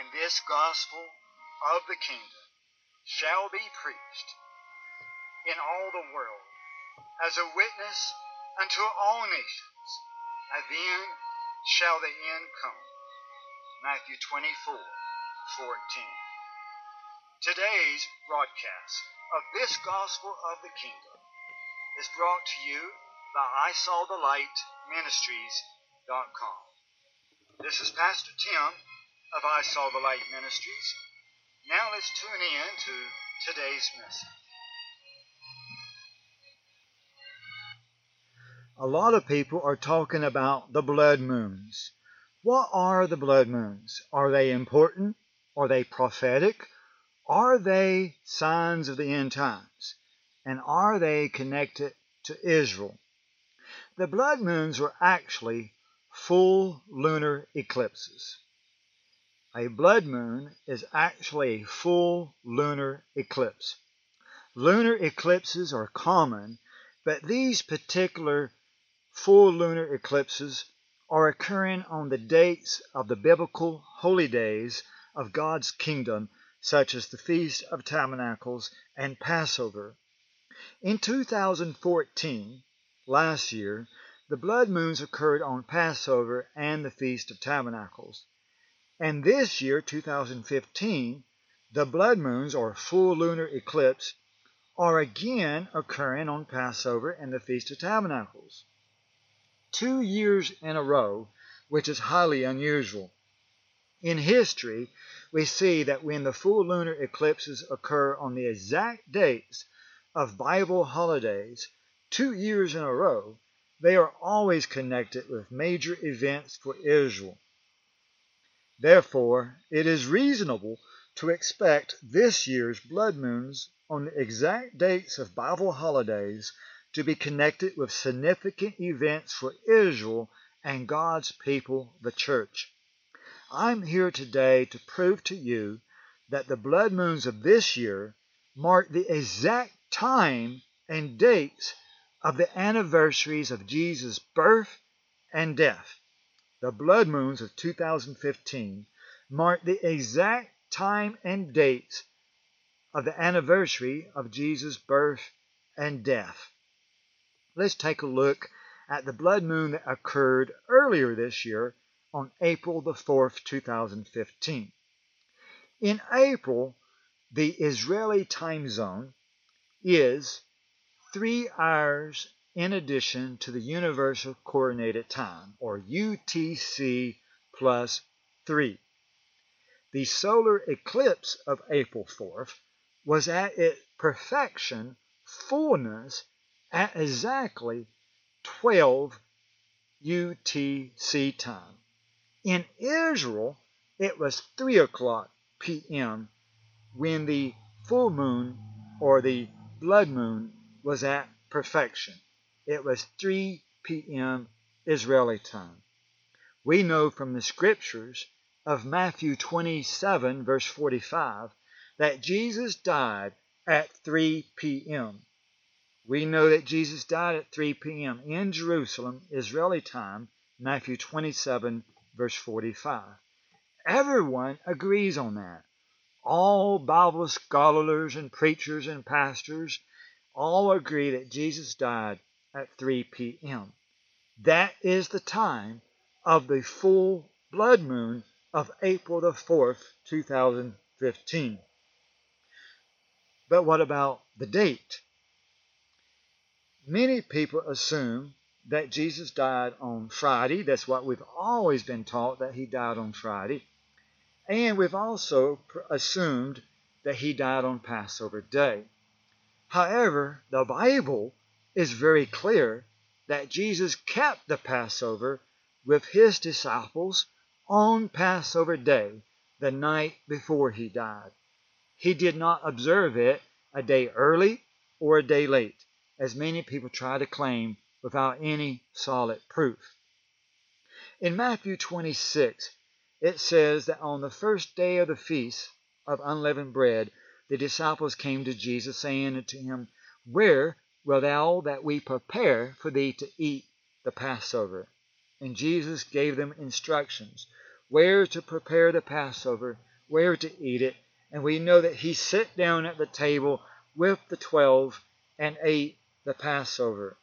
and this gospel of the kingdom shall be preached in all the world as a witness unto all nations, and then shall the end come. Matthew 24:14. Today's broadcast of this gospel of the kingdom is brought to you by ISawTheLight.Ministries.com. This is Pastor Tim of I Saw the Light Ministries. Now let's tune in to today's message. A lot of people are talking about the blood moons. What are the blood moons? Are they important? Are they prophetic? Are they signs of the end times? And are they connected to Israel? The blood moons were actually full lunar eclipses. A blood moon is actually a full lunar eclipse. Lunar eclipses are common, but these particular full lunar eclipses are occurring on the dates of the biblical holy days of God's kingdom, such as the Feast of Tabernacles and Passover. In 2014, last year, the blood moons occurred on Passover and the Feast of Tabernacles. And this year, 2015, the blood moons, or full lunar eclipse, are again occurring on Passover and the Feast of Tabernacles. 2 years in a row, which is highly unusual. In history, we see that when the full lunar eclipses occur on the exact dates of Bible holidays, 2 years in a row, they are always connected with major events for Israel. Therefore, it is reasonable to expect this year's blood moons on the exact dates of Bible holidays to be connected with significant events for Israel and God's people, the church. I'm here today to prove to you that the blood moons of this year mark the exact time and dates of the anniversaries of Jesus' birth and death. The blood moons of 2015 mark the exact time and dates of the anniversary of Jesus' birth and death. Let's take a look at the blood moon that occurred earlier this year on April the 4th, 2015. In April, the Israeli time zone is 3 hours in addition to the Universal Coordinated Time, or UTC plus 3. The solar eclipse of April 4th was at its perfection, fullness, at exactly 12 UTC time. In Israel, it was 3 o'clock p.m. when the full moon, or the blood moon, was at perfection. It was 3 p.m. Israeli time. We know from the scriptures of Matthew 27, verse 45, that Jesus died at 3 p.m. We know that Jesus died at 3 p.m. in Jerusalem, Israeli time, Matthew 27, verse 45. Everyone agrees on that. All Bible scholars and preachers and pastors all agree that Jesus died at 3 p.m. That is the time of the full blood moon of April the 4th, 2015. But what about the date? Many people assume that Jesus died on Friday. That's what we've always been taught, that he died on Friday. And we've also assumed that he died on Passover Day. However, the Bible is very clear that Jesus kept the Passover with his disciples on Passover Day, the night before he died. He did not observe it a day early or a day late, as many people try to claim without any solid proof. In Matthew 26, it says that on the first day of the feast of unleavened bread, the disciples came to Jesus, saying unto him, Where wilt thou that we prepare for thee to eat the Passover? And Jesus gave them instructions where to prepare the Passover where to eat it, and we know that he sat down at the table with the 12 and ate the Passover.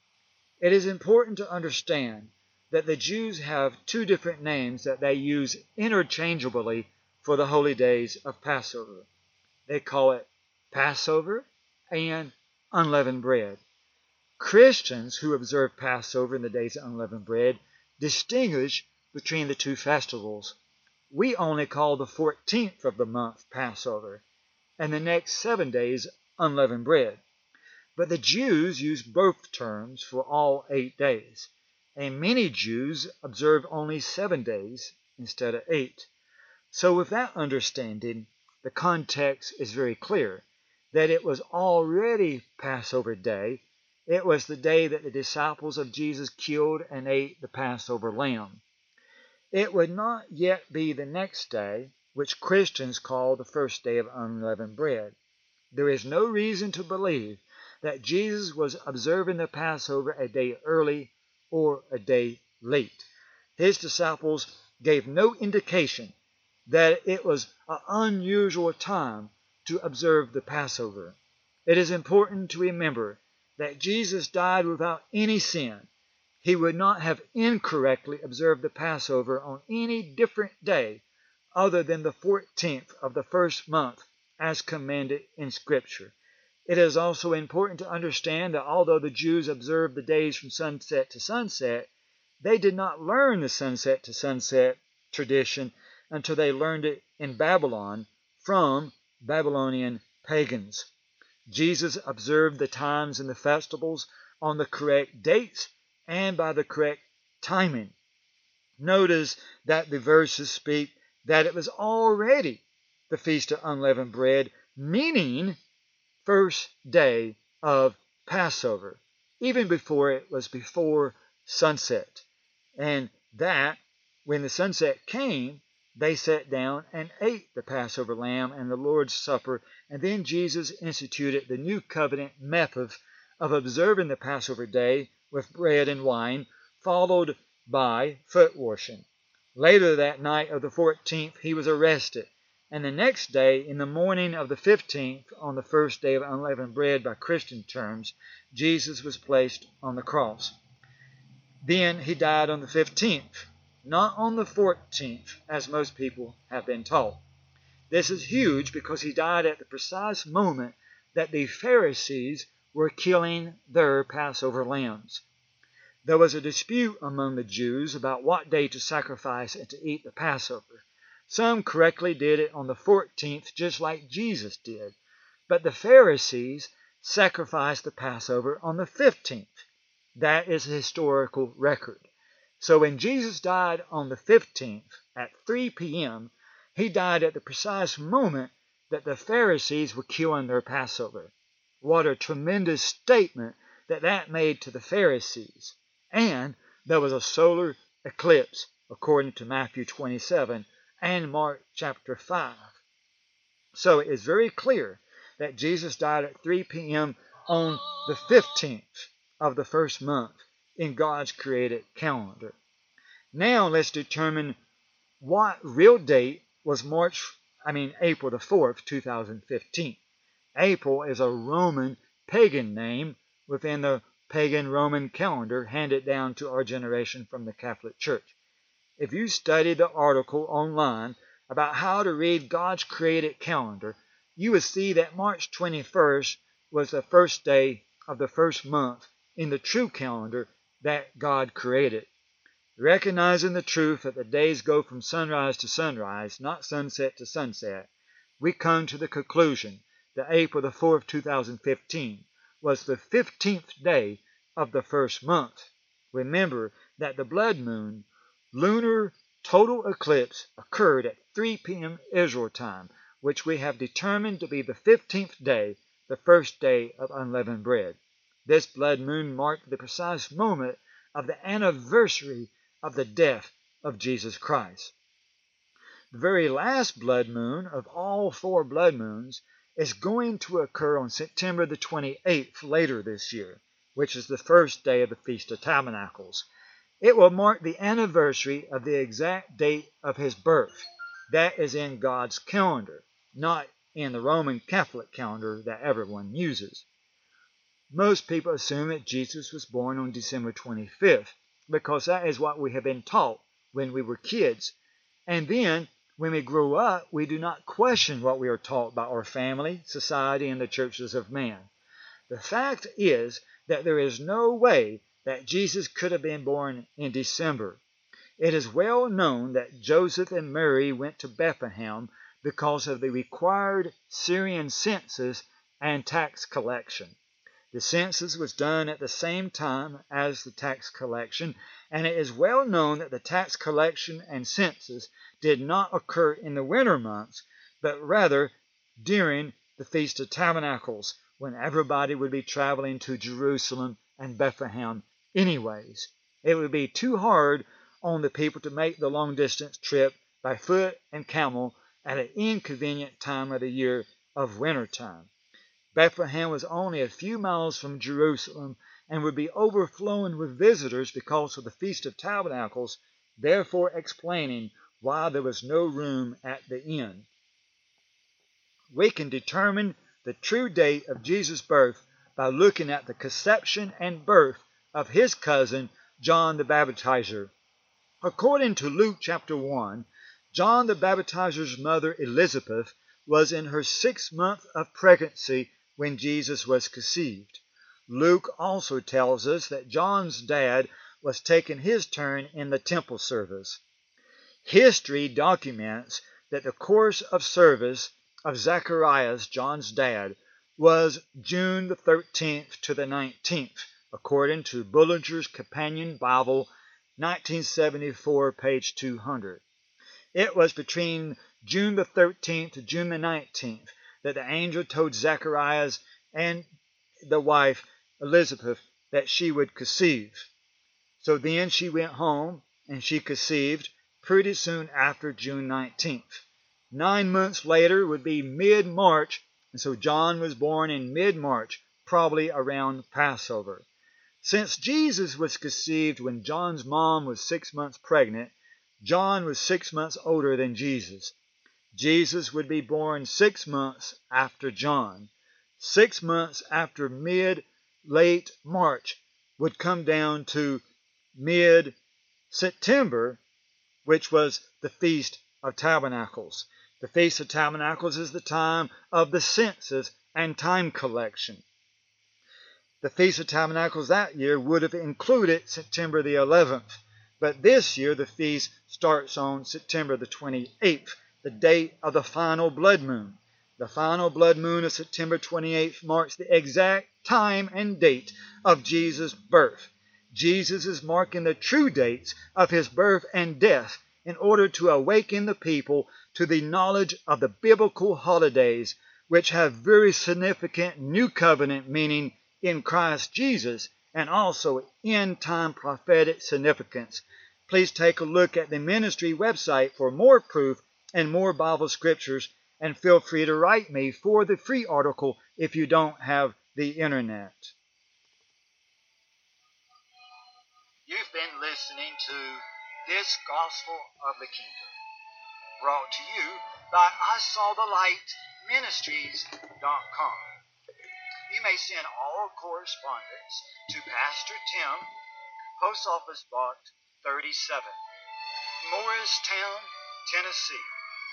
It is important to understand that the Jews have two different names that they use interchangeably for the holy days of Passover. They call it Passover and unleavened bread. Christians who observe Passover in the days of unleavened bread distinguish between the two festivals. We only call the 14th of the month Passover, and the next 7 days unleavened bread. But the Jews use both terms for all 8 days, and many Jews observe only 7 days instead of 8. So with that understanding, the context is very clear that it was already Passover day. It was the day that the disciples of Jesus killed and ate the Passover lamb. It would not yet be the next day, which Christians call the first day of unleavened bread. There is no reason to believe that Jesus was observing the Passover a day early or a day late. His disciples gave no indication that it was an unusual time to observe the Passover. It is important to remember that Jesus died without any sin. He would not have incorrectly observed the Passover on any different day other than the 14th of the first month as commanded in Scripture. It is also important to understand that although the Jews observed the days from sunset to sunset, they did not learn the sunset to sunset tradition until they learned it in Babylon from Babylonian pagans. Jesus observed the times and the festivals on the correct dates and by the correct timing. Notice that the verses speak that it was already the Feast of Unleavened Bread, meaning first day of Passover, even before it was before sunset. And that, when the sunset came, they sat down and ate the Passover lamb and the Lord's Supper, and then Jesus instituted the new covenant method of observing the Passover day with bread and wine, followed by foot washing. Later that night of the 14th, he was arrested, and the next day, in the morning of the 15th, on the first day of unleavened bread by Christian terms, Jesus was placed on the cross. Then he died on the 15th, not on the 14th, as most people have been taught. This is huge because he died at the precise moment that the Pharisees were killing their Passover lambs. There was a dispute among the Jews about what day to sacrifice and to eat the Passover. Some correctly did it on the 14th, just like Jesus did. But the Pharisees sacrificed the Passover on the 15th. That is a historical record. So when Jesus died on the 15th at 3 p.m., he died at the precise moment that the Pharisees were killing their Passover. What a tremendous statement that made to the Pharisees. And there was a solar eclipse, according to Matthew 27 and Mark chapter 5. So it is very clear that Jesus died at 3 p.m. on the 15th of the first month in God's created calendar. Now let's determine what real date was April the 4th, 2015. April is a Roman pagan name within the pagan Roman calendar handed down to our generation from the Catholic Church. If you study the article online about how to read God's created calendar, you will see that March 21st was the first day of the first month in the true calendar that God created. Recognizing the truth that the days go from sunrise to sunrise, not sunset to sunset, we come to the conclusion that April the 4th, 2015 was the 15th day of the first month. Remember that the blood moon, lunar total eclipse, occurred at 3 p.m. Israel time, which we have determined to be the 15th day, the first day of unleavened bread. This blood moon marked the precise moment of the anniversary of the death of Jesus Christ. The very last blood moon of all 4 blood moons is going to occur on September the 28th later this year, which is the first day of the Feast of Tabernacles. It will mark the anniversary of the exact date of his birth. That is in God's calendar, not in the Roman Catholic calendar that everyone uses. Most people assume that Jesus was born on December 25th because that is what we have been taught when we were kids. And then, when we grow up, we do not question what we are taught by our family, society, and the churches of man. The fact is that there is no way that Jesus could have been born in December. It is well known that Joseph and Mary went to Bethlehem because of the required Syrian census and tax collection. The census was done at the same time as the tax collection, and it is well known that the tax collection and census did not occur in the winter months, but rather during the Feast of Tabernacles, when everybody would be traveling to Jerusalem and Bethlehem anyways. It would be too hard on the people to make the long-distance trip by foot and camel at an inconvenient time of the year of winter time. Bethlehem was only a few miles from Jerusalem and would be overflowing with visitors because of the Feast of Tabernacles, therefore explaining why there was no room at the inn. We can determine the true date of Jesus' birth by looking at the conception and birth of his cousin, John the Baptizer. According to Luke chapter 1, John the Baptizer's mother Elizabeth was in her 6th month of pregnancy when Jesus was conceived. Luke also tells us that John's dad was taking his turn in the temple service. History documents that the course of service of Zacharias, John's dad, was June the 13th to the 19th, according to Bullinger's Companion Bible, 1974, page 200. It was between June the 13th to June the 19th that the angel told Zacharias and the wife Elizabeth that she would conceive. So then she went home and she conceived pretty soon after June 19th. 9 months later would be mid-March, and so John was born in mid-March, probably around Passover. Since Jesus was conceived when John's mom was 6 months pregnant, John was 6 months older than Jesus. Jesus would be born 6 months after John. 6 months after mid-late March would come down to mid-September, which was the Feast of Tabernacles. The Feast of Tabernacles is the time of the census and time collection. The Feast of Tabernacles that year would have included September the 11th, but this year the feast starts on September the 28th, the date of the final blood moon. The final blood moon of September 28th marks the exact time and date of Jesus' birth. Jesus is marking the true dates of his birth and death in order to awaken the people to the knowledge of the biblical holidays, which have very significant New Covenant meaning in Christ Jesus and also end-time prophetic significance. Please take a look at the ministry website for more proof and more Bible scriptures, and feel free to write me for the free article if you don't have the internet. You've been listening to This Gospel of the Kingdom, brought to you by ISawTheLightMinistries.com. You may send all correspondence to Pastor Tim, Post Office Box 37, Morristown, Tennessee,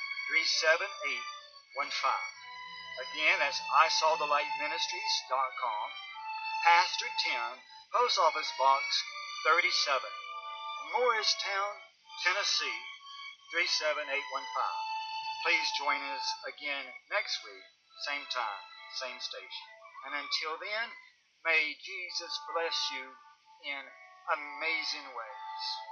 37815. Again, that's ISawTheLightMinistries.com, Pastor Tim, Post Office Box 37, Morristown, Tennessee, 37815. Please join us again next week, same time, same station. And until then, may Jesus bless you in amazing ways.